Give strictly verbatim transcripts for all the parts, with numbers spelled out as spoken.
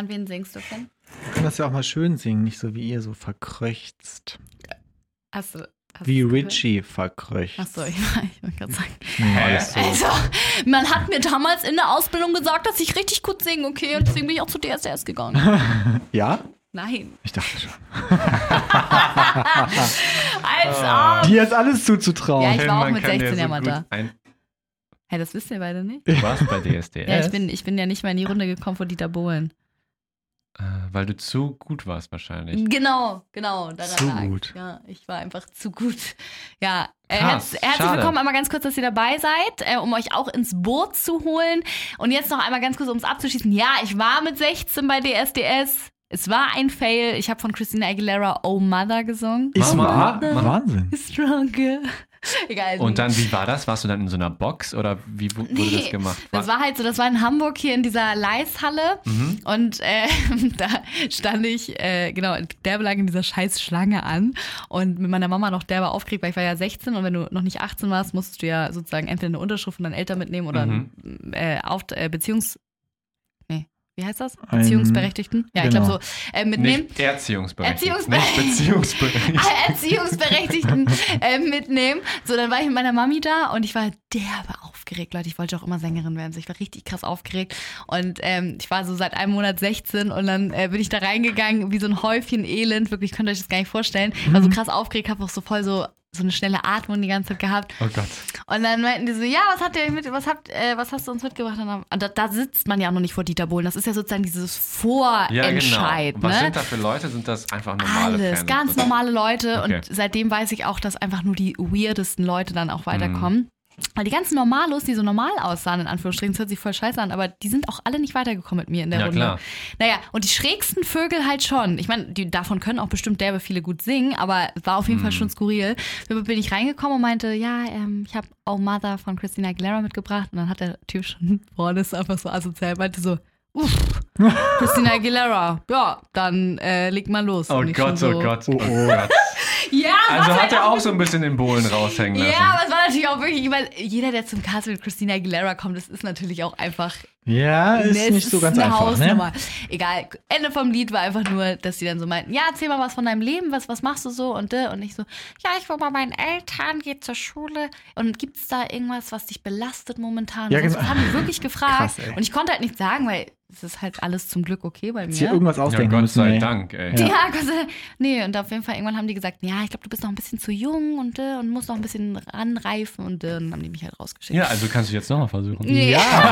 An wen singst du, Finn? Du kannst ja auch mal schön singen, nicht so wie ihr so verkröchzt. Hast du... Hast Wie Richie verkröcht. Achso, ich, ich wollte gerade sagen. Ja, so. Also, man hat mir damals in der Ausbildung gesagt, dass ich richtig gut singe, okay? Und deswegen bin ich auch zu D S D S gegangen. Ja? Nein. Ich dachte schon. Als ob. Dir ist alles zuzutrauen. Ja, ich war auch Man mit kann sechzehn ja ja so mal gut da. ein- Hey, das wisst ihr beide nicht? Du warst bei D S D S. Ja, ich bin, ich bin ja nicht mal in die Runde gekommen von Dieter Bohlen. Äh, weil du zu gut warst wahrscheinlich. Genau, genau. Daran Zu lag. gut. Ja, ich war einfach zu gut. Ja, äh, Krass, herz, herzlich schade. willkommen einmal ganz kurz, dass ihr dabei seid, äh, um euch auch ins Boot zu holen. Und jetzt noch einmal ganz kurz, um es abzuschließen. Ja, ich war mit sechzehn bei D S D S. Es war ein Fail. Ich habe von Christina Aguilera Oh Mother gesungen. Ist Mama, wahr? Mama. Wahnsinn. Stronger. Egal. Und dann, wie war das? Warst du dann in so einer Box oder wie wu- wurde Nee, das gemacht? Das war halt so, das war in Hamburg hier in dieser Leishalle Mhm. und äh, da stand ich, äh, genau, derbe lag in dieser scheiß Schlange an und mit meiner Mama noch derbe aufgeregt, weil ich war ja sechzehn und wenn du noch nicht achtzehn warst, musstest du ja sozusagen entweder eine Unterschrift von deinen Eltern mitnehmen oder Mhm. ein, äh, auf, äh, Beziehungs... Nee, wie heißt das? Ein- Beziehungsberechtigten? Ja, ich genau. glaube so. Äh, mitnehmen. Nicht Erziehungsberechtigt. Erziehungsberechtigt. Nicht Beziehungsberechtigt. Erziehungsberechtigten äh, mitnehmen. So, dann war ich mit meiner Mami da und ich war derbe aufgeregt, Leute. Ich wollte auch immer Sängerin werden. So, ich war richtig krass aufgeregt. Und ähm, ich war so seit einem Monat sechzehn und dann äh, bin ich da reingegangen wie so ein Häufchen Elend. Wirklich, könnt ihr euch das gar nicht vorstellen. Ich war so krass aufgeregt, habe auch so voll so so eine schnelle Atmung die ganze Zeit gehabt. Oh Gott. Und dann meinten die so, ja, was habt ihr euch mit, was habt, äh, was hast du uns mitgebracht? Und dann, und da, da sitzt man ja auch noch nicht vor Dieter Bohlen. Das ist ja sozusagen dieses Vorentscheid. Ja, genau. Was ne? sind da für Leute? Sind das einfach normale Alles, Fans? ganz normale Leute. Okay. Und seitdem weiß ich auch, dass einfach nur die weirdesten Leute dann auch weiterkommen. Weil die ganzen Normalos, die so normal aussahen, in Anführungsstrichen, das hört sich voll scheiße an, aber die sind auch alle nicht weitergekommen mit mir in der Ja, Runde. klar. Naja, und die schrägsten Vögel halt schon. Ich meine, die davon können auch bestimmt derbe viele gut singen, aber es war auf jeden Mhm. Fall schon skurril. Dann bin ich reingekommen und meinte, ja, ähm, ich habe Oh Mother von Christina Aguilera mitgebracht. Und dann hat der Typ schon vorne ist einfach so asozial, meinte so, uff, Christina Aguilera, ja, dann äh, leg mal los. Oh Und ich Gott, schon so, oh Gott, oh Oh, oh. Gott. Ja, Also was hat halt er auch auch so ein bisschen den Bohlen raushängen lassen. ja, aber es war natürlich auch wirklich, weil jeder, der zum Cast mit Christina Aguilera kommt, das ist natürlich auch einfach. Ja, ist ne, es nicht so ganz eine einfach, Hausnummer. ne? Egal. Ende vom Lied war einfach nur, dass sie dann so meinten, ja, erzähl mal was von deinem Leben, was, was machst du so und äh, und ich so, ja, ich war bei meinen Eltern, gehe zur Schule und gibt's da irgendwas, was dich belastet momentan? Ja, Und das genau. haben die wirklich gefragt Krass, ey. und ich konnte halt nichts sagen, weil es ist halt alles zum Glück okay bei Jetzt hier mir. irgendwas Ja, ausdenken Gott müssen, sei ey. Dank, ey. Ja, Gott sei Dank. Nee, und auf jeden Fall irgendwann haben die gesagt, ja, ich glaube, du bist noch ein bisschen zu jung und, äh, und musst noch ein bisschen ranreifen und äh, dann haben die mich halt rausgeschickt. Ja, also kannst du jetzt nochmal versuchen. Nee.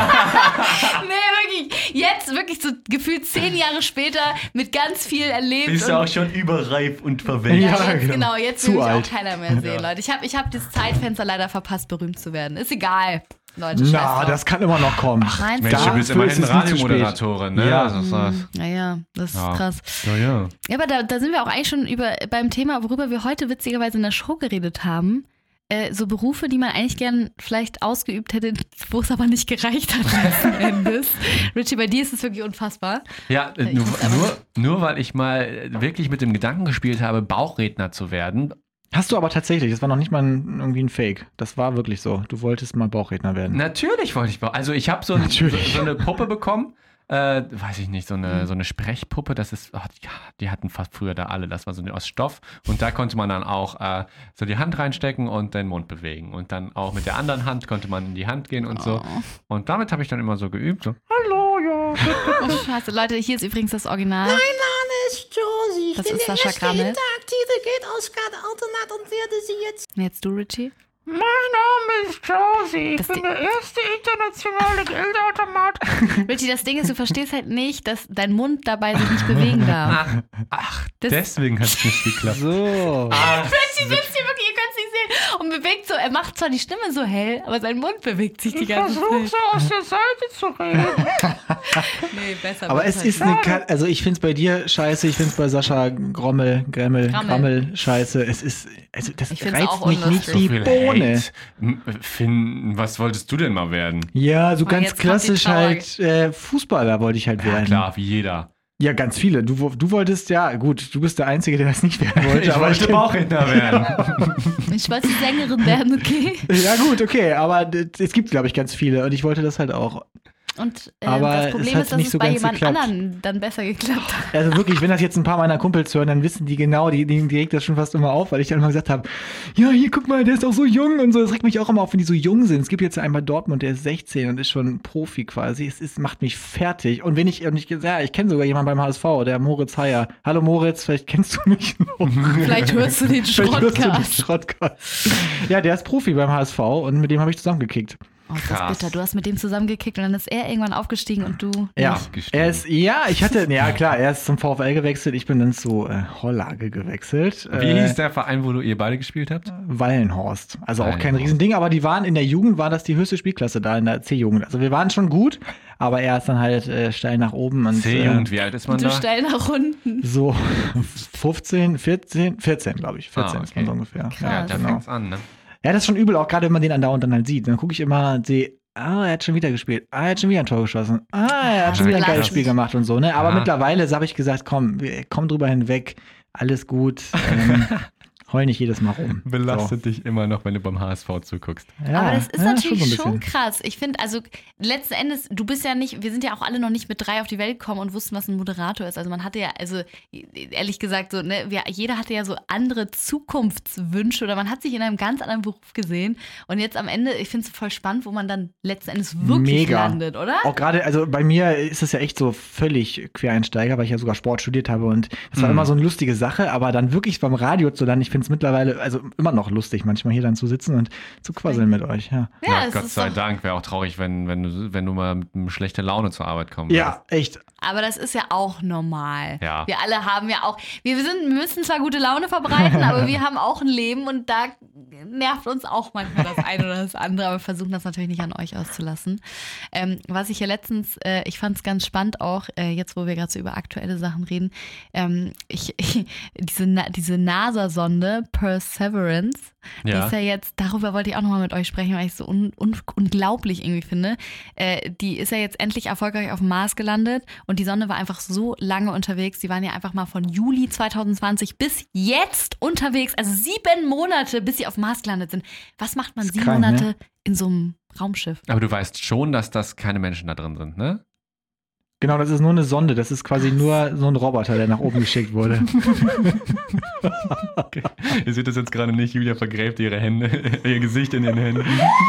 Ja, Nee, wirklich. Jetzt wirklich so gefühlt zehn Jahre später mit ganz viel erlebt. Bist du und auch schon überreif und ja, verwelkt. Ja, jetzt, genau. genau, jetzt Zu will mich alt. auch keiner mehr sehen, Leute. Ich habe ich hab das Zeitfenster leider verpasst, berühmt zu werden. Ist egal, Leute. scheiß na, drauf. das kann immer noch kommen. Meinst Mensch, du Dafür bist immerhin ist es nie zu spät. Radiomoderatorin, ne? Ja. Das ist das. Naja, das ist Ja. krass. Ja, ja. Ja, aber da, da sind wir auch eigentlich schon über, beim Thema, worüber wir heute witzigerweise in der Show geredet haben. Äh, so Berufe, die man eigentlich gern vielleicht ausgeübt hätte, wo es aber nicht gereicht hat letzten Endes. Richie, bei dir ist es wirklich unfassbar. Ja, äh, Ich nur, muss aber- nur, nur weil ich mal äh, wirklich mit dem Gedanken gespielt habe, Bauchredner zu werden. Hast du aber tatsächlich, das war noch nicht mal ein, irgendwie ein Fake. Das war wirklich so. Du wolltest mal Bauchredner werden. Natürlich wollte ich Bauch. Also ich habe so, ein, so, Natürlich. so eine Puppe bekommen. Äh, weiß ich nicht, so eine, so eine Sprechpuppe, das ist, oh, die, die hatten fast früher da alle, das war so aus Stoff und da konnte man dann auch äh, so die Hand reinstecken und den Mund bewegen und dann auch mit der anderen Hand konnte man in die Hand gehen und so und damit habe ich dann immer so geübt, so, hallo, ja. Oh, scheiße. Leute, hier ist übrigens das Original. Mein Name ist Josie. Ich Das bin ist der Sascha erste Grammel. interaktive Geld-Ausgabe-Automat und werde Sie jetzt... Jetzt du, Richie. Mein Name ist Josie. Ich Das bin Ding- der erste internationale Geldautomat. Richie, das Ding ist, du verstehst halt nicht, dass dein Mund dabei sich nicht bewegen darf. Ach, ach Das- deswegen hat es nicht geklappt. So. Ach, Richie sitzt hier wirklich, ihr könnt es nicht sehen, und bewegt so, er macht zwar die Stimme so hell, aber sein Mund bewegt sich die ganze Versuch Zeit. so aus der Seite zu reden. Nee, besser. Aber es ist eine, Ka- also ich finde es bei dir scheiße, ich finde es bei Sascha Grommel, Gremmel, Grammel. Grammel scheiße. Es ist, also das Ich find's reizt auch mich nicht unlustig. die so viel Bohne. Hate. M- Finn, was wolltest du denn mal werden? Ja, so Oh, ganz jetzt kommt die klassisch Trauer. halt äh, Fußballer wollte ich halt Ja, werden. klar, wie jeder. Ja, ganz viele. Du, du wolltest, ja gut, du bist der Einzige, der das nicht werden wollte. Ich aber wollte kenn- Bauchredner werden. Ich wollte Sängerin werden, okay? Ja gut, okay, aber d- es gibt, glaube ich, ganz viele und ich wollte das halt auch. Und äh, Aber das es Problem hat ist, dass nicht es so bei ganz jemand geklappt. anderen dann besser geklappt hat. Also wirklich, wenn das jetzt ein paar meiner Kumpels hören, dann wissen die genau, die, die, die regt das schon fast immer auf, weil ich dann immer gesagt habe, ja, hier, guck mal, der ist doch so jung und so. Das regt mich auch immer auf, wenn die so jung sind. Es gibt jetzt einen bei Dortmund, der ist sechzehn und ist schon Profi quasi. Es ist, macht mich fertig. Und wenn ich, und ich, ja, ich kenne sogar jemanden beim H S V, der Moritz Heyer. Hallo Moritz, vielleicht kennst du mich noch. Vielleicht hörst du den Vielleicht hörst du den Schrottkast. Schrottkast. Ja, der ist Profi beim H S V und mit dem habe ich zusammengekickt. Oh, das Krass. ist bitter. Du hast mit dem zusammengekickt und dann ist er irgendwann aufgestiegen und du Ja, nicht. er ist, ja, ich hatte, ja klar, er ist zum VfL gewechselt, ich bin dann zu äh, Hollage gewechselt. Wie äh, hieß der Verein, wo du ihr beide gespielt habt? Wallenhorst. Also auch kein Wallenhorst. Riesending, aber die waren in der Jugend, war das die höchste Spielklasse da in der C-Jugend. Also wir waren schon gut, aber er ist dann halt äh, steil nach oben. Und, C-Jugend, wie alt ist man Du da? steil nach unten. Äh, so fünfzehn, vierzehn, vierzehn glaube ich. vierzehn Ah, ist man okay. so ungefähr. Krass. Ja, da genau. fängt's an, ne? Ja, das ist schon übel, auch gerade wenn man den andauernd dann halt sieht. Dann gucke ich immer und sehe, ah, er hat schon wieder gespielt. Ah, er hat schon wieder ein Tor geschossen. Ah, er hat schon wieder ein geiles Spiel gemacht und so, ne? Aber Ja. mittlerweile habe ich gesagt, komm, wir- komm drüber hinweg, alles gut. Ähm, heul nicht jedes Mal rum. Belastet dich immer noch, wenn du beim H S V zuguckst. So. Ja, Aber das ist ja, natürlich so ein schon, bisschen. krass. Ich finde, also letzten Endes, du bist ja nicht, wir sind ja auch alle noch nicht mit drei auf die Welt gekommen und wussten, was ein Moderator ist. Also man hatte ja, also ehrlich gesagt, so, ne, wir, jeder hatte ja so andere Zukunftswünsche oder man hat sich in einem ganz anderen Beruf gesehen. Und jetzt am Ende, ich finde es voll spannend, wo man dann letzten Endes wirklich Mega. landet, oder? Auch gerade, also bei mir ist es ja echt so völlig Quereinsteiger, weil ich ja sogar Sport studiert habe und das war Mhm. immer so eine lustige Sache, aber dann wirklich beim Radio zu dann, ich finde es mittlerweile, also immer noch lustig, manchmal hier dann zu sitzen und zu quasseln mit euch, ja. Ja, es Gott ist sei doch- Dank. Wäre auch traurig, wenn, wenn, du, wenn du mal mit einer schlechten Laune zur Arbeit kommen Ja, echt. Aber das ist ja auch normal. Ja. Wir alle haben ja auch, wir sind, wir müssen zwar gute Laune verbreiten, aber wir haben auch ein Leben und da nervt uns auch manchmal das eine oder das andere, aber wir versuchen das natürlich nicht an euch auszulassen. Ähm, was ich ja letztens, äh, ich fand es ganz spannend auch, äh, jetzt wo wir gerade so über aktuelle Sachen reden, ähm, ich, ich, diese, Na- diese NASA-Sonde Perseverance, die Ja. ist ja jetzt, darüber wollte ich auch nochmal mit euch sprechen, weil ich es so un, un, unglaublich irgendwie finde. Äh, die ist ja jetzt endlich erfolgreich auf dem Mars gelandet und die Sonde war einfach so lange unterwegs. Die waren ja einfach mal von Juli zwanzig zwanzig bis jetzt unterwegs, also sieben Monate, bis sie auf dem Mars gelandet sind. Was macht man Ist sieben krank, Monate ne? in so einem Raumschiff? Aber du weißt schon, dass das keine Menschen da drin sind, ne? Genau, das ist nur eine Sonde, das ist quasi nur so ein Roboter, der nach oben geschickt wurde. Okay. Ihr seht das jetzt gerade nicht. Julia vergräbt ihre Hände, ihr Gesicht in den Händen.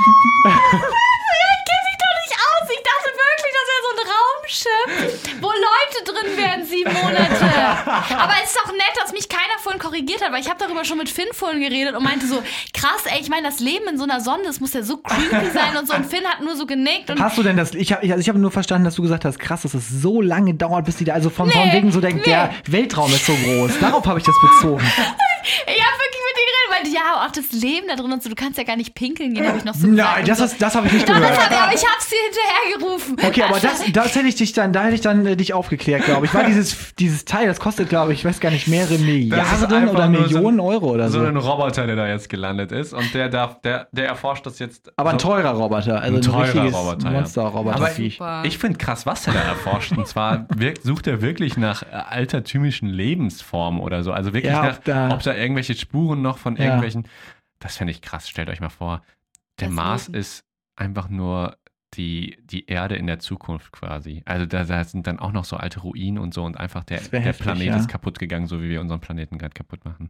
Aus, ich dachte wirklich, das wäre so ein Raumschiff, wo Leute drin wären, sieben Monate. Aber es ist auch nett, dass mich keiner vorhin korrigiert hat, weil ich habe darüber schon mit Finn vorhin geredet und meinte so, krass, ey, ich meine, das Leben in so einer Sonde, das muss ja so creepy sein und so. Und Finn hat nur so genickt und Hast du denn das, ich habe ich, also ich hab nur verstanden, dass du gesagt hast, krass, dass es so lange dauert, bis die da, also von, von Nee, wegen so, der, nee. der Weltraum ist so groß. Darauf habe ich das bezogen. ich habe wirklich mit denen geredet, weil ja, auch das Leben da drin und so, du kannst ja gar nicht pinkeln gehen, habe ich noch so gesagt. Nein, und das, so. ist, das habe ich nicht Doch, das gehört. hat er, aber ich hab's dir hinterhergerufen. Okay, aber das, das hätte ich dich dann, da hätte ich dann äh, dich aufgeklärt, glaube ich. War dieses, dieses Teil, das kostet, glaube ich, ich weiß gar nicht, mehrere Milliarden einfach oder nur so Millionen ein- Euro oder So so. ein Roboter, der da jetzt gelandet ist und der darf, der, der erforscht das jetzt. Aber ein so- teurer Roboter, also Ein ein, teurer richtiges Roboter, ja. Monster-Roboter-Viech. Super. Ich finde krass, was er da erforscht. Und zwar wirkt, sucht er wirklich nach äh, altertümlichen Lebensformen oder so. Also wirklich Ja, nach, ob da- ob da irgendwelche Spuren noch von Ja. irgendwelchen. Das finde ich krass. Stellt euch mal vor, der Das Mars Leben. ist einfach nur die, die Erde in der Zukunft quasi. Also da, da sind dann auch noch so alte Ruinen und so und einfach der, Das wär der heftig, Planet ja. ist kaputt gegangen, so wie wir unseren Planeten gerade kaputt machen.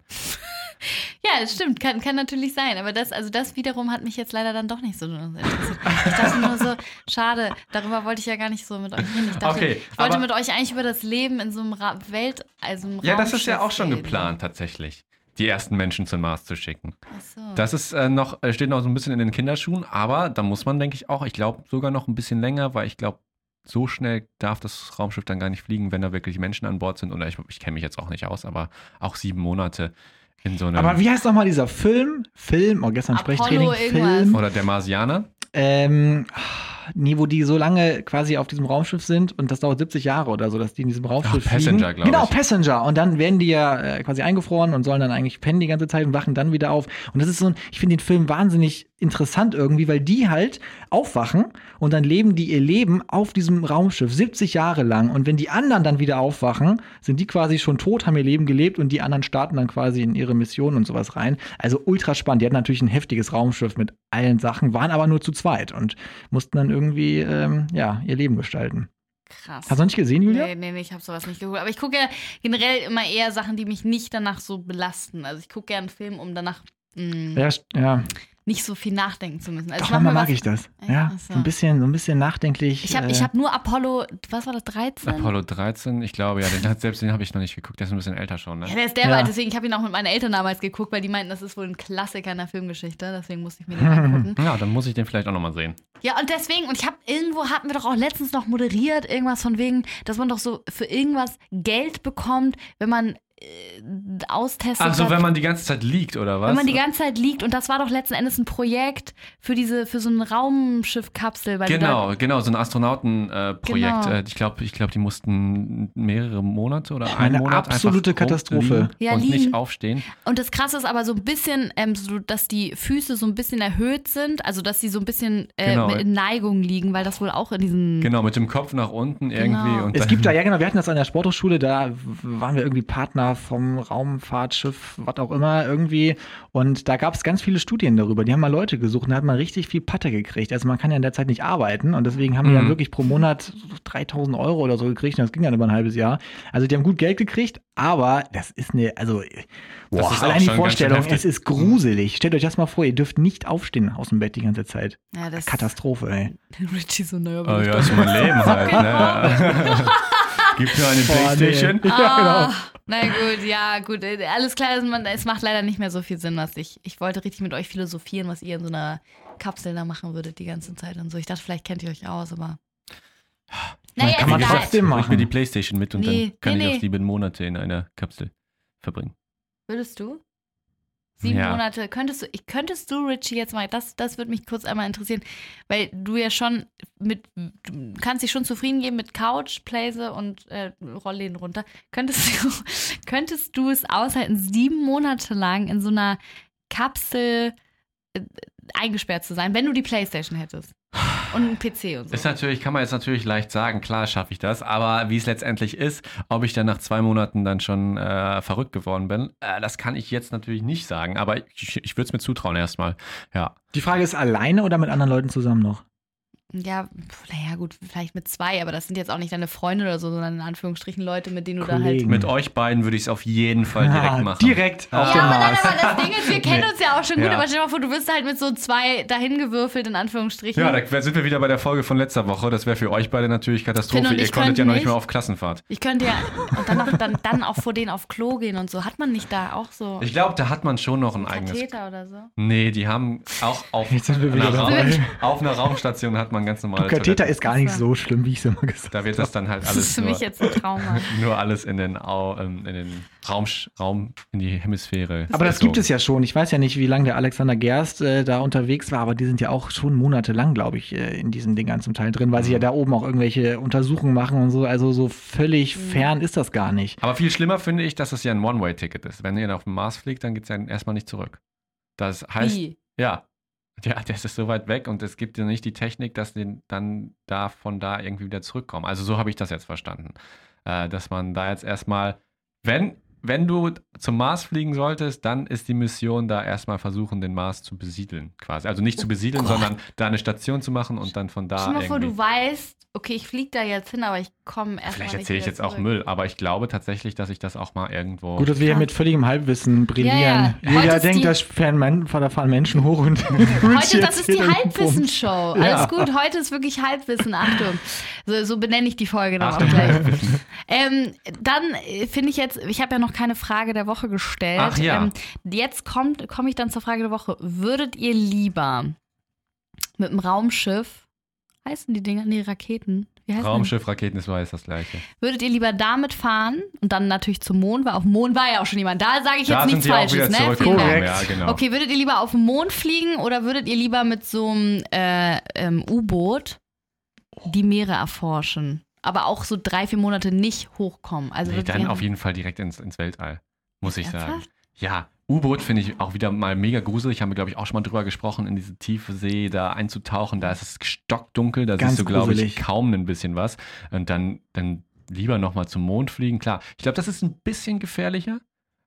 Ja, das stimmt, kann, kann natürlich sein. Aber das, also das wiederum hat mich jetzt leider dann doch nicht so interessiert. Ich dachte nur so, schade, darüber wollte ich ja gar nicht so mit euch reden. Ich dachte, Okay, ich wollte aber- mit euch eigentlich über das Leben in so einem Ra Welt, also einem Ja, das ist ja Raumschiff auch schon reden. geplant tatsächlich, die ersten Menschen zum Mars zu schicken. Ach so. Das ist äh, noch, äh, steht noch so ein bisschen in den Kinderschuhen, aber da muss man, denke ich, auch, ich glaube sogar noch ein bisschen länger, weil ich glaube, so schnell darf das Raumschiff dann gar nicht fliegen, wenn da wirklich Menschen an Bord sind. Oder ich, ich kenne mich jetzt auch nicht aus, aber auch sieben Monate in so einem. Aber wie heißt nochmal dieser Film? Film, oh, gestern Apollo Sprechtraining, irgendwas. Film. Oder der Marsianer. Ähm, nee, wo die so lange quasi auf diesem Raumschiff sind und das dauert siebzig Jahre oder so, dass die in diesem Raumschiff Ach, Passenger, fliegen. glaub Genau, ich. Passenger. Und dann werden die ja äh, quasi eingefroren und sollen dann eigentlich pennen die ganze Zeit und wachen dann wieder auf. Und das ist so ein, ich finde den Film wahnsinnig interessant irgendwie, weil die halt aufwachen und dann leben die ihr Leben auf diesem Raumschiff siebzig Jahre lang. Und wenn die anderen dann wieder aufwachen, sind die quasi schon tot, haben ihr Leben gelebt und die anderen starten dann quasi in ihre Mission und sowas rein. Also ultra spannend. Die hatten natürlich ein heftiges Raumschiff mit allen Sachen, waren aber nur zu zweit und mussten dann irgendwie ähm, ja, ihr Leben gestalten. Krass. Hast du noch nicht gesehen, Julia? Nee, nee, nee, ich habe sowas nicht geguckt. Aber ich gucke ja generell immer eher Sachen, die mich nicht danach so belasten. Also ich gucke gerne einen Film, um danach mh, Ja, st- ja. nicht so viel nachdenken zu müssen. Also Doch, ich mach manchmal mir mag was- ich das. Ja, Ja, ach so. so ein bisschen, so ein bisschen nachdenklich. Ich habe äh, ich hab nur Apollo, was war das, dreizehn? Apollo dreizehn, ich glaube, ja, den hat, selbst den habe ich noch nicht geguckt. Der ist ein bisschen älter schon, ne? Ja, der ist der Ja. alt, deswegen, ich habe ihn auch mit meinen Eltern damals geguckt, weil die meinten, das ist wohl ein Klassiker in der Filmgeschichte, deswegen musste ich mir den angucken. Ja, dann muss ich den vielleicht auch nochmal sehen. Ja, und deswegen, und ich habe irgendwo, hatten wir doch auch letztens noch moderiert, irgendwas von wegen, dass man doch so für irgendwas Geld bekommt, wenn man äh, austestet. Also, hat, wenn man die ganze Zeit liegt, oder was? wenn man die ganze Zeit liegt, und das war doch letzten Endes ein Projekt für diese, für so eine Raumschiffkapsel. Weil die Genau, genau, so ein Astronautenprojekt. Äh, Genau. Projekt. Äh, ich glaube, ich glaub, die mussten mehrere Monate oder einen Eine Monat absolute einfach Katastrophe. rumliegen Ja, und liegen. nicht aufstehen. Da, und das Krasse ist aber so ein bisschen, ähm, so, dass die Füße so ein bisschen erhöht sind, also dass sie so ein bisschen äh, Genau. in Neigung liegen, weil das wohl auch in diesen... Genau, mit dem Kopf nach unten irgendwie. Genau. Und Es dann, gibt da, ja genau, wir hatten das an der Sporthochschule, da w- waren wir irgendwie Partner vom Raumfahrtschiff, was auch immer irgendwie. Und da gab es ganz viele Studien darüber. Die haben mal Leute gesucht und da hat man richtig viel Patte gekriegt. Also man kann ja in der Zeit nicht arbeiten und deswegen haben die dann Mhm. wirklich pro Monat dreitausend Euro oder so gekriegt und das ging dann über ein halbes Jahr. Also die haben gut Geld gekriegt, aber das ist eine, also boah, ist auch allein die schon ganz schön Vorstellung, heftig. es ist gruselig. Stellt euch das mal vor, ihr dürft nicht aufstehen aus dem Bett die ganze Zeit. Ja, das Katastrophe, ey. Richie so, naja, Oh ja, ist mein Leben halt. Ne? Gibt nur eine Boah, nee. Playstation. Ja, genau. Ah, na gut, ja, gut. äh, Alles klar, also man, es macht leider nicht mehr so viel Sinn, was ich. Ich wollte richtig mit euch philosophieren, was ihr in so einer Kapsel da machen würdet die ganze Zeit und so. Ich dachte, vielleicht kennt ihr euch aus, aber. Naja, kann man ist egal. trotzdem Hol ich mir machen. die Playstation mit und Nee, dann kann nee, ich nee. auch sieben Monate in einer Kapsel verbringen. Würdest du? Sieben Ja. Monate. Könntest du, ich, könntest du, Richie, jetzt mal, das, das würde mich kurz einmal interessieren, weil du ja schon mit, du kannst dich schon zufrieden geben mit Couch, Playse und äh, Rollläden runter. Könntest du, könntest du es aushalten, sieben Monate lang in so einer Kapsel äh, eingesperrt zu sein, wenn du die Playstation hättest? Und einen P C und so. Ist natürlich, kann man jetzt natürlich leicht sagen, klar schaffe ich das, aber wie es letztendlich ist, ob ich dann nach zwei Monaten dann schon äh, verrückt geworden bin, äh, das kann ich jetzt natürlich nicht sagen, aber ich, ich würde es mir zutrauen erstmal. Ja. Die Frage ist, alleine oder mit anderen Leuten zusammen noch? Ja, pf, naja, gut, vielleicht mit zwei, aber das sind jetzt auch nicht deine Freunde oder so, sondern in Anführungsstrichen Leute, mit denen du Kollegen. da halt. Mit euch beiden würde ich es auf jeden Fall direkt Ah, machen. direkt auf Ja, dem aber, nein, Mars. aber das Ding ist, wir kennen uns ja auch schon gut, Ja. aber stell dir mal vor, du wirst halt mit so zwei dahin gewürfelt, in Anführungsstrichen. Ja, da sind wir wieder bei der Folge von letzter Woche. Das wäre für euch beide natürlich Finn Katastrophe. und Ihr ich konntet ja könnten noch nicht nicht. mehr auf Klassenfahrt. Ich könnte ja, und dann, noch, dann, dann auch vor denen auf Klo gehen und so. Hat man nicht da auch so Ich glaube, da hat man schon noch ein eigenes. Katheter oder so? Nee, die haben auch auf, Jetzt sind wir wieder einer, Raum, dabei. auf einer Raumstation hat man ganz normale Katheter Toiletten. ist gar nicht so schlimm, wie ich es immer gesagt Da habe. wird das dann halt Das alles ist für nur, mich jetzt ein Trauma. nur alles in den, Au, ähm, in den Raum, Raum, in die Hemisphäre. Aber das gezogen. gibt es ja schon. Ich weiß ja nicht, wie lange der Alexander Gerst äh, da unterwegs war, aber die sind ja auch schon monatelang, glaube ich, äh, in diesen Dingern zum Teil drin, weil sie ja da oben auch irgendwelche Untersuchungen machen und so. Also so völlig fern ist das gar nicht. Aber viel schlimmer finde ich, dass es ja ein One-Way-Ticket ist. Wenn ihr auf den Mars fliegt, dann geht es ja erstmal nicht zurück. Das heißt, Wie? ja, ja, das ist so weit weg und es gibt ja nicht die Technik, dass die dann da von da irgendwie wieder zurückkommen. Also so habe ich das jetzt verstanden. Äh, dass man da jetzt erstmal, wenn, wenn du zum Mars fliegen solltest, dann ist die Mission da erstmal versuchen, den Mars zu besiedeln quasi. Also nicht zu besiedeln, sondern da eine Station zu machen und dann von da Stell dir mal vor, irgendwie. du weißt, okay, ich fliege da jetzt hin, aber ich komme erstmal Vielleicht nicht erzähle ich wieder jetzt auch zurück. Müll, aber ich glaube tatsächlich, dass ich das auch mal irgendwo. Gut, dass wir hier mit völligem Halbwissen brillieren. Ja, ja. Heute Jeder ist denkt, die- da fahren, Men- da fahren Menschen hoch und Heute, das ist die Halbwissenshow. Ja. Alles gut, heute ist wirklich Halbwissen. Achtung. So, so benenne ich die Folge dann Achtung, auch gleich. Halbwissen. Ähm, dann äh, finde ich jetzt, ich habe ja noch keine Frage der Woche gestellt. Ach ja. Ähm, jetzt kommt, komme ich dann zur Frage der Woche. Würdet ihr lieber mit dem Raumschiff, heißen die Dinger? Nee, Raketen. Wie heißen Raumschiff, Raketen ist weiß das gleiche. die? Würdet ihr lieber damit fahren und dann natürlich zum Mond, weil auf dem Mond war ja auch schon jemand. Da sage ich Da jetzt sind nichts die auch Falsches, wieder ne? Vielen zurückgekommen. Dank. Korrekt. Ja, genau. Okay, würdet ihr lieber auf den Mond fliegen oder würdet ihr lieber mit so einem äh, ähm, U-Boot die Meere erforschen? Aber auch so drei, vier Monate nicht hochkommen. Also Nee, würdet dann ihr- auf jeden Fall direkt ins, ins Weltall, muss ich sagen. Ernsthaft? Ja, U-Boot finde ich auch wieder mal mega gruselig. Haben wir, glaube ich, auch schon mal drüber gesprochen, in diese tiefe See da einzutauchen. Da ist es stockdunkel, da Ganz siehst du, glaube ich, gruselig. kaum ein bisschen was. Und dann, dann lieber nochmal zum Mond fliegen. Klar, ich glaube, das ist ein bisschen gefährlicher,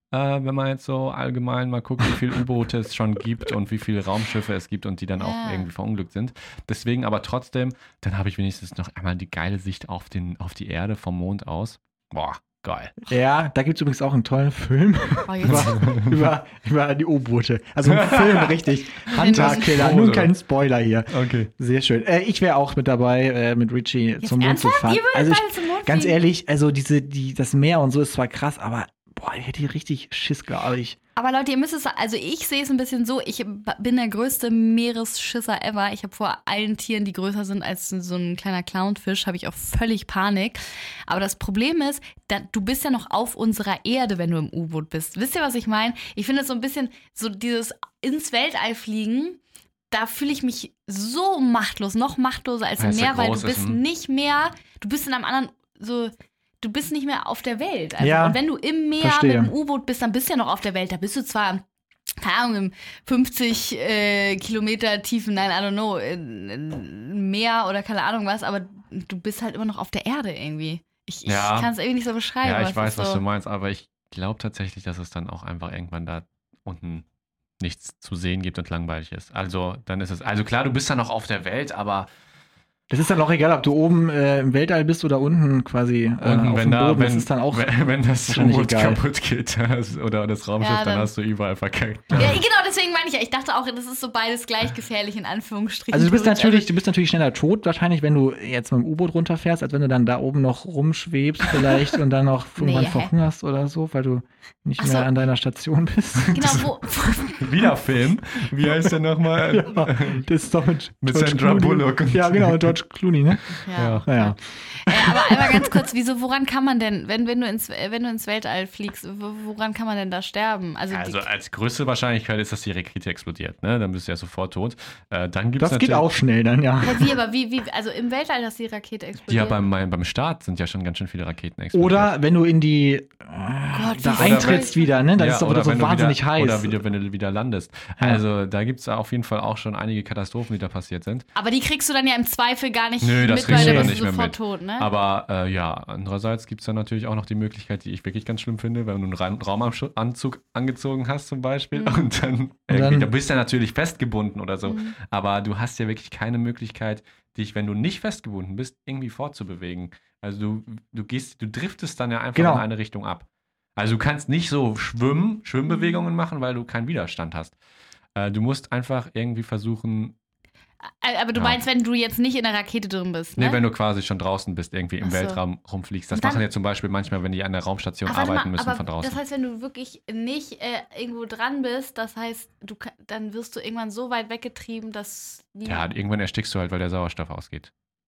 äh, wenn man jetzt so allgemein mal guckt, wie viele U-Boote es schon gibt und wie viele Raumschiffe es gibt und die dann Ja. auch irgendwie verunglückt sind. Deswegen aber trotzdem, dann habe ich wenigstens noch einmal die geile Sicht auf, den, auf die Erde vom Mond aus. Boah, geil. Ja, da gibt es übrigens auch einen tollen Film Oh, jetzt. über, über, über die U-Boote. Also ein Film, richtig. Hunter-Killer. Pose. Nun kein Spoiler hier. Okay. Sehr schön. Äh, ich wäre auch mit dabei, äh, mit Richie Jetzt zum Mond zu ernsthaft? fahren. Ihr würdet Also ich, beide zum Mond ganz fliegen? ehrlich, also diese, die, das Meer und so ist zwar krass, aber boah, ich hätte hier richtig Schiss, glaube ich. Aber Leute, ihr müsst es, also ich sehe es ein bisschen so, ich bin der größte Meeresschisser ever. Ich habe vor allen Tieren, die größer sind als so ein kleiner Clownfisch, habe ich auch völlig Panik. Aber das Problem ist, da, du bist ja noch auf unserer Erde, wenn du im U-Boot bist. Wisst ihr, was ich meine? Ich finde es so ein bisschen so dieses ins Weltall fliegen, da fühle ich mich so machtlos, noch machtloser als Weil im es so Meer, weil groß du ist, bist hm? nicht mehr, du bist in einem anderen, so... Du bist nicht mehr auf der Welt. Also, Ja, und wenn du im Meer verstehe. mit dem U-Boot bist, dann bist du ja noch auf der Welt. Da bist du zwar, keine Ahnung, im fünfzig äh, Kilometer tiefen, nein, I don't know, in, in Meer oder keine Ahnung was, aber du bist halt immer noch auf der Erde irgendwie. Ich, ich Ja. kann es irgendwie nicht so beschreiben. Ja, aber ich es weiß, ist was so, du meinst, aber ich glaube tatsächlich, dass es dann auch einfach irgendwann da unten nichts zu sehen gibt und langweilig ist. Also dann ist es, also klar, du bist dann noch auf der Welt, aber Es ist dann auch egal, ob du oben äh, im Weltall bist oder unten quasi äh, unten, auf wenn dem da, Boden. wenn, das ist dann auch wenn, wenn das wahrscheinlich U-Boot egal. kaputt geht das- oder das Raumschiff, Ja, dann, dann- hast du überall verkackt. Ja, genau, deswegen meine ich ja. Ich dachte auch, das ist so beides gleich gefährlich, in Anführungsstrichen. Also du bist theoretisch. natürlich, du bist natürlich schneller tot, wahrscheinlich, wenn du jetzt mit dem U-Boot runterfährst, als wenn du dann da oben noch rumschwebst vielleicht und dann noch irgendwann Nee, hä? verhungerst oder so, weil du nicht Ach so. mehr an deiner Station bist. Genau, wo, wo, Wieder Film. Wie heißt der nochmal? Ja, das ist doch mit, Mit George Sandra Clooney. Bullock und- Ja, genau, George Clooney, ne? ja. Naja. Äh, aber einmal ganz kurz, wieso, woran kann man denn, wenn, wenn, du ins, wenn du ins Weltall fliegst, wo- woran kann man denn da sterben? Also, Also die, als größte Wahrscheinlichkeit ist, dass die Rakete explodiert. Ne? Dann bist du ja sofort tot. Äh, dann gibt's Das geht natürlich- auch schnell dann, ja. Ja, wie, aber wie, wie, also im Weltall, dass die Rakete explodiert? Ja, beim, beim Start sind ja schon ganz schön viele Raketen explodiert. Oder wenn du in die äh, Gott, da wie eintrittst wieder, ne? Dann Ja, ist doch oder wieder so wenn du wahnsinnig wieder, heiß. Oder wieder, wenn du wieder landest. Ja. Also da gibt es auf jeden Fall auch schon einige Katastrophen, die da passiert sind. Aber die kriegst du dann ja im Zweifel gar nicht Nö, das mit, kriegst weil du da dann bist nicht du mehr sofort mit. tot, ne? Aber äh, ja, andererseits gibt es dann natürlich auch noch die Möglichkeit, die ich wirklich ganz schlimm finde, wenn du einen Ra- Raumanzug angezogen hast zum Beispiel Mhm. und dann, irgendwie, dann- da bist du ja natürlich festgebunden oder so. Mhm. Aber du hast ja wirklich keine Möglichkeit, dich, wenn du nicht festgebunden bist, irgendwie fortzubewegen. Also du, du gehst, du driftest dann ja einfach Genau. in eine Richtung ab. Also du kannst nicht so schwimmen, Schwimmbewegungen machen, weil du keinen Widerstand hast. Äh, du musst einfach irgendwie versuchen, Äh, Aber du Ja. meinst, wenn du jetzt nicht in der Rakete drin bist, ne? nee, wenn du quasi schon draußen bist, irgendwie im Ach so. Weltraum rumfliegst. Das Und dann- machen ja zum Beispiel manchmal, wenn die an der Raumstation Ach, warte arbeiten mal, müssen aber von draußen. Das heißt, wenn du wirklich nicht äh, irgendwo dran bist, das heißt, du ka- dann wirst du irgendwann so weit weggetrieben, dass die ja, irgendwann erstickst du halt, weil der Sauerstoff ausgeht.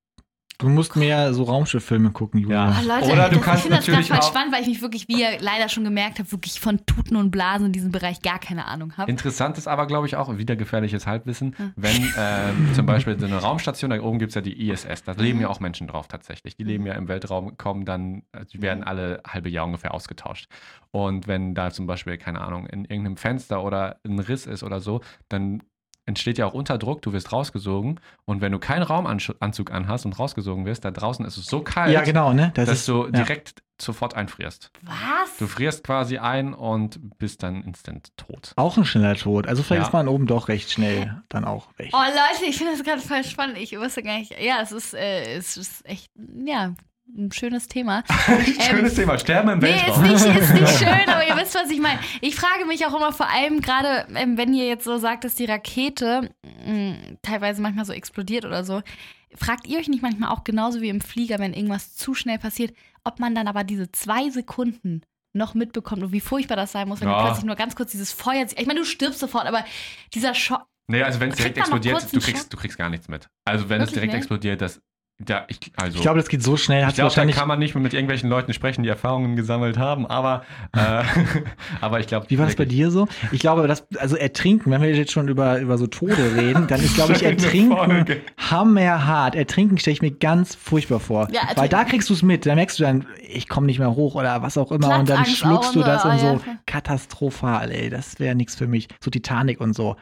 Du musst mehr so Raumschifffilme gucken, Julia. Ja. Oh, Leute, Oder du das, kannst ich finde das gerade natürlich voll auch- spannend, weil ich mich wirklich, wie ihr leider schon gemerkt habt, wirklich von Tuten und Blasen in diesem Bereich gar keine Ahnung habe. Interessant ist aber, glaube ich, auch, wieder gefährliches Halbwissen, Hm. wenn äh, zum Beispiel so eine Raumstation, da oben gibt es ja die I S S, da leben Mhm. ja auch Menschen drauf tatsächlich. Die leben ja im Weltraum, kommen dann, äh, die werden Mhm. alle halbe Jahr ungefähr ausgetauscht. Und wenn da zum Beispiel, keine Ahnung, in irgendeinem Fenster oder ein Riss ist oder so, dann entsteht ja auch Unterdruck, du wirst rausgesogen und wenn du keinen Raumanzug anhast und rausgesogen wirst, da draußen ist es so kalt, Ja, genau, ne? Das dass ist, du ja. direkt sofort einfrierst. Was? Du frierst quasi ein und bist dann instant tot. Auch ein schneller Tod. Also vielleicht Ja. ist man oben doch recht schnell dann auch weg. Oh Leute, ich finde das gerade voll spannend. Ich wusste gar nicht. Ja, es ist, äh, es ist echt, ja, ein schönes Thema. Schönes Thema, Sterben im Nee, ist Weltraum. nicht, ist nicht schön, aber ihr wisst, was ich meine. Ich frage mich auch immer vor allem gerade, ähm, wenn ihr jetzt so sagt, dass die Rakete mh, teilweise manchmal so explodiert oder so, fragt ihr euch nicht manchmal auch genauso wie im Flieger, wenn irgendwas zu schnell passiert, ob man dann aber diese zwei Sekunden noch mitbekommt und wie furchtbar das sein muss, wenn Ja. du plötzlich nur ganz kurz dieses Feuer siehst. Ich meine, du stirbst sofort, aber dieser Schock. Nee, also wenn es direkt Kriegt man noch explodiert, kurz du einen kriegst, Schock? du kriegst gar nichts mit. Also wenn es Wirklich, direkt ne? explodiert, das, ja, ich, also, Ich glaube, das geht so schnell. Hat ich glaube, da wahrscheinlich. kann man nicht mehr mit irgendwelchen Leuten sprechen, die Erfahrungen gesammelt haben, aber, äh, aber ich glaube. Wie war das bei dir so? Ich glaube, dass, also ertrinken, wenn wir jetzt schon über, über so Tode reden, dann ist, glaube ich, Schöne ertrinken Folge. hammerhart. Ertrinken stelle ich mir ganz furchtbar vor. Ja, ertrinken- Weil da kriegst du es mit. Da merkst du dann, ich komme nicht mehr hoch oder was auch immer. Und dann Platzangst schluckst auch du und das so, und oh, so. ja. Katastrophal, ey. Das wäre nichts für mich. So Titanic und so.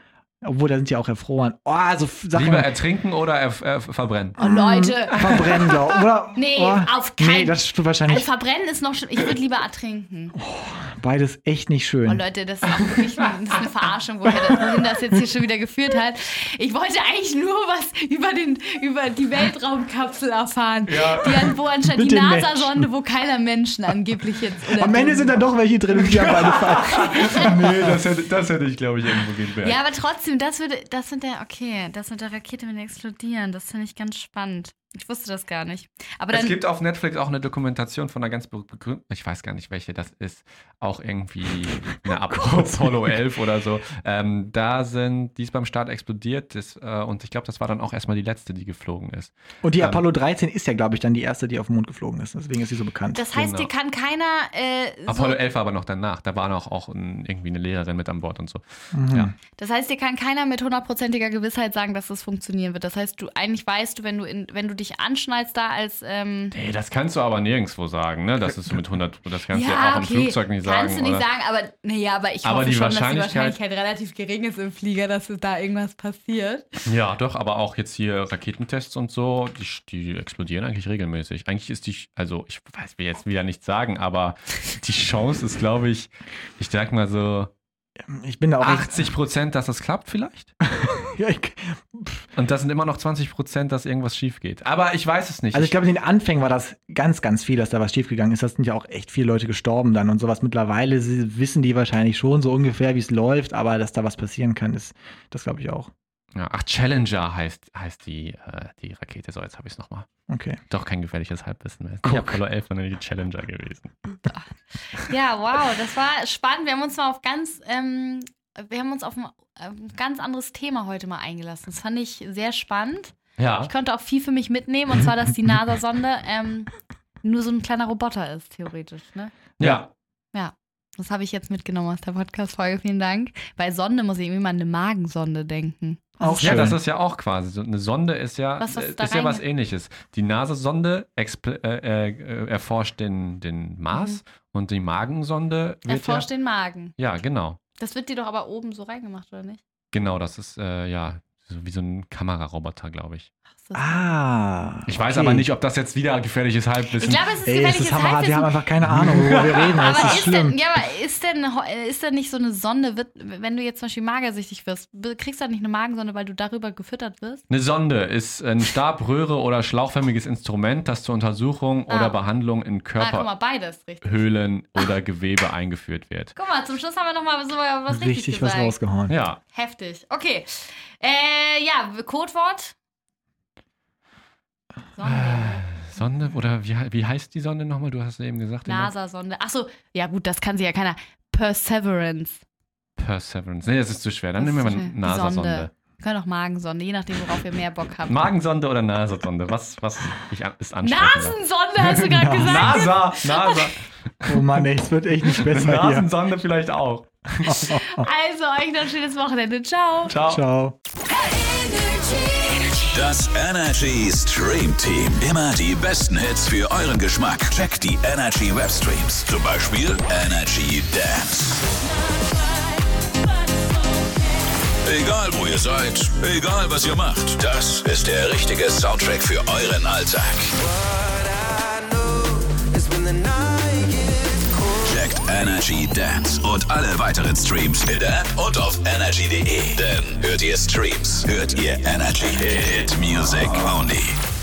Obwohl, da sind ja auch erfroren. Oh, so Sachen. Lieber ertrinken oder er, er, verbrennen? Oh, Leute. Verbrennen, glaube ich. Oder? Nee, oh, auf keinen Fall. Nee, das stimmt wahrscheinlich. Also verbrennen ist noch schon. Ich würde lieber ertrinken. Beides echt nicht schön. Oh Leute, das ist auch wirklich das ist eine Verarschung, wohin das, wohin das jetzt hier schon wieder geführt hat. Ich wollte eigentlich nur was über, den, über die Weltraumkapsel erfahren. Ja. Die an, wo anscheinend Mit die den NASA-Sonde, wo keiner Menschen angeblich jetzt. Oder Am Ende sind da doch welche drin und die haben beide falsch. Nee, das hätte, das hätte ich, glaube ich, irgendwo gehen werden. Ja, aber trotzdem, das würde, das mit der, okay, das mit der Rakete würde explodieren. Das finde ich ganz spannend. Ich wusste das gar nicht. Aber dann, es gibt auf Netflix auch eine Dokumentation von einer ganz berühmten, ich weiß gar nicht, welche das ist, auch irgendwie eine Apollo elf oder so. Ähm, da sind, die ist beim Start explodiert das, äh, und ich glaube, das war dann auch erstmal die letzte, die geflogen ist. Und die ähm, Apollo dreizehn ist ja, glaube ich, dann die erste, die auf den Mond geflogen ist. Deswegen ist sie so bekannt. das heißt, genau. dir kann keiner äh, Apollo so, elf war aber noch danach. Da war auch, auch ein, irgendwie eine Lehrerin mit an Bord und so. Mhm. Ja. das heißt, dir kann keiner mit hundertprozentiger Gewissheit sagen, dass das funktionieren wird. Das heißt, du eigentlich weißt du, wenn du in, wenn du dich anschnallst da als ähm, Nee, das kannst du aber nirgendwo sagen, ne? Das ist so mit hundert, das kannst du ja, ja auch im okay, Flugzeug nicht sagen. kannst du nicht oder? sagen, aber naja, aber ich Aber hoffe die schon, dass die Wahrscheinlichkeit- Wahrscheinlichkeit relativ gering ist im Flieger, dass da irgendwas passiert. Ja, doch, aber auch jetzt hier Raketentests und so, die, die explodieren eigentlich regelmäßig. Eigentlich ist die, also ich weiß, will jetzt wieder nichts sagen, aber die Chance ist, glaube ich, ich sag mal so Ich bin da auch achtzig Prozent, dass das klappt vielleicht. Ja, ich, Und das sind immer noch zwanzig Prozent, dass irgendwas schief geht. Aber ich weiß es nicht. also ich glaube, in den Anfängen war das ganz, ganz viel, dass da was schiefgegangen ist. Das sind ja auch echt viele Leute gestorben dann und sowas. Mittlerweile sie- wissen die wahrscheinlich schon so ungefähr, wie es läuft, aber dass da was passieren kann, ist das glaube ich auch. Ja, ach, Challenger heißt, heißt die, äh, die Rakete. So, jetzt habe ich es nochmal. Okay. Doch kein gefährliches Halbwissen mehr. Nicht Guck. Apollo elf, sondern die Challenger gewesen. Ja, wow, das war spannend. Wir haben uns mal auf ganz, ähm, wir haben uns auf ein, ein ganz anderes Thema heute mal eingelassen. Das fand ich sehr spannend. Ja. Ich konnte auch viel für mich mitnehmen, und zwar, dass die NASA-Sonde ähm, nur so ein kleiner Roboter ist, theoretisch, ne? Ja. Ja, das habe ich jetzt mitgenommen aus der Podcast-Folge. Vielen Dank. Bei Sonde muss ich irgendwie mal an eine Magensonde denken. Auch Ja, schön. das ist ja auch quasi. So eine Sonde ist ja, Was, was äh, da ist ja was rein- Ähnliches. Die NASA-Sonde expl- äh, äh, erforscht den, den Mars und die Magensonde wird Erforscht ja. den Magen. Ja, genau. Das wird dir doch aber oben so reingemacht, oder nicht? Genau, das ist äh, ja so wie so ein Kameraroboter, glaube ich. Ach, ist das Ah. Ich weiß okay. aber nicht, ob das jetzt wieder gefährliches Halbwissen Ich glaube, es ist Ey, das gefährliches ist hammerhart. Die Halbwissen. haben einfach keine Ahnung, worüber wir reden. Das Aber ist ist schlimm. denn, ja, aber ist denn, ist denn nicht so eine Sonde, wird, wenn du jetzt zum Beispiel magersüchtig wirst, kriegst du dann nicht eine Magensonde, weil du darüber gefüttert wirst? Eine Sonde ist ein Stab, Röhre oder schlauchförmiges Instrument, das zur Untersuchung Ah. oder Behandlung in Ah, guck mal, Körperhöhlen beides, richtig. oder Gewebe eingeführt wird. Guck mal, zum Schluss haben wir nochmal so was richtig, Richtig was gesagt. rausgehauen. Ja, Heftig. Okay. Äh, ja, Codewort. Sonde. Sonde oder wie, wie heißt die Sonde nochmal? Du hast eben gesagt. den Namen. NASA-Sonde. Achso, ja gut, das kann sie ja keiner. Perseverance. Perseverance. Nee, das ist zu schwer. Dann Das nehmen wir ist mal zu schwer. NASA-Sonde. Sonde. Wir können auch Magensonde, je nachdem, worauf ihr mehr Bock habt. Magensonde oder NASA-Sonde? Was, was ich an- ist ansprechender? Nasensonde, hast du gerade gesagt. NASA, NASA. Oh Mann, ey, es wird echt nicht besser hier. Nasensonde vielleicht auch. Also, euch noch ein schönes Wochenende. Ciao. Ciao. Ciao. Das Energy Stream Team. Immer die besten Hits für euren Geschmack. Checkt die Energy Webstreams. Zum Beispiel Energy Dance. Egal wo ihr seid, egal was ihr macht, das ist der richtige Soundtrack für euren Alltag. Checkt Energy Dance und alle weiteren Streams in der App und auf energy punkt de. Denn hört ihr Streams, hört ihr Energy. Hit Music only.